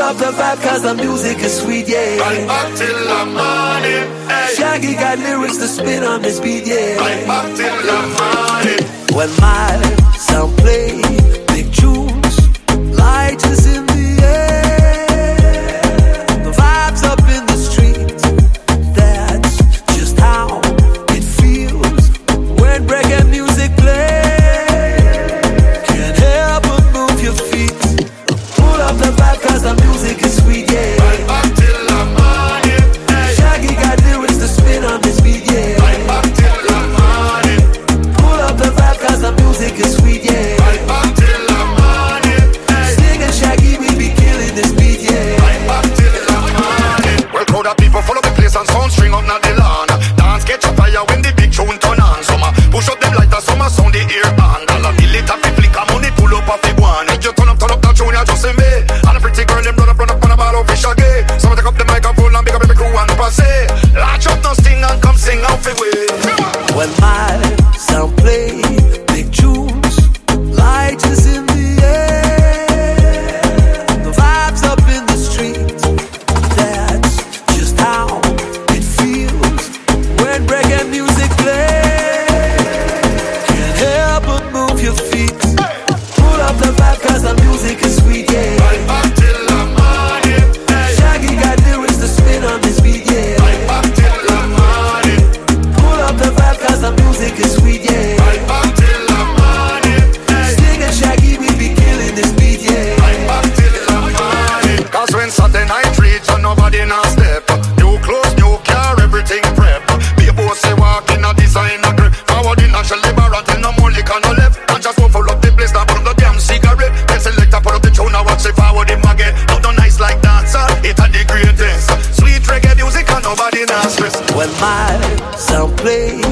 up the vibe cause the music is sweet, yeah. Right back till the morning, hey. Shaggy got lyrics to spin on this beat, yeah. Right back till the morning. When my sound play big tunes, light is in the air, the vibes up in the streets. That's just how it feels when reggae music plays. Can't help but move your feet. Pull up the vibe cause the music is sweet, yeah. Right back till the morning, hey. Shaggy got lyrics to spin on this beat, yeah. Right back till the morning. Pull up the vibe cause the music is sweet, yeah. Right back till the morning, hey. Sting and Shaggy, we be killing this beat, yeah. Right back till the morning. Well, crowd of people follow the place and sound string up not the lawn. Dance catch a fire when the big tune turn on. Some push up them lighters, some sound the ear on. All of the little flicker money pull up off the one. If you turn up that tune, you just see me. And a pretty girl them run up on a ball of fish again. Some take up the microphone and big up every crew and passe. Latch up no sting and come sing out for way. When my sound play big tunes, light is in the air, the vibes up in the streets. That's just how it feels when reggae music plays. Can't help but move your feet. Pull up the vibe cause the music is sweet, yeah. Right back till the morning, hey. Shaggy got lyrics to spin on this beat, yeah. Right back till the morning. Pull up the vibe cause the music is sweet, yeah. Right back till the morning, hey. Sting and Shaggy, we be killing this beat, yeah. Right back till the morning. Cause when Saturday night reach and nobody now step, new clothes, new car, everything prep. Be a boss say walk in a designer grip. Forward in a shell liberal till no more liquor no left. And just go full up the place, now put up the damn cigarette. Then select put up the tune, now watch it forward him again. Not no nice like dancer, it had the greatest. Sweet reggae music and nobody now stress. When my sound play